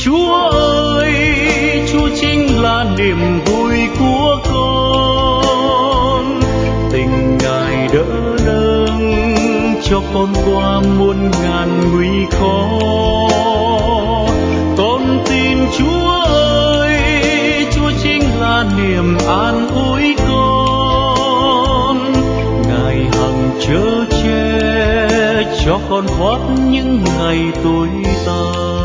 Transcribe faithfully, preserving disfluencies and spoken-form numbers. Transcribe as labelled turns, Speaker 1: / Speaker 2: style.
Speaker 1: Chúa ơi, Chúa chính là niềm vui của con. Tình Ngài đỡ đâng cho con qua muôn ngàn nguy khó. Con tin Chúa ơi, Chúa chính là niềm an ủi con. Ngài hằng chở che cho con thoát những ngày tối tăm.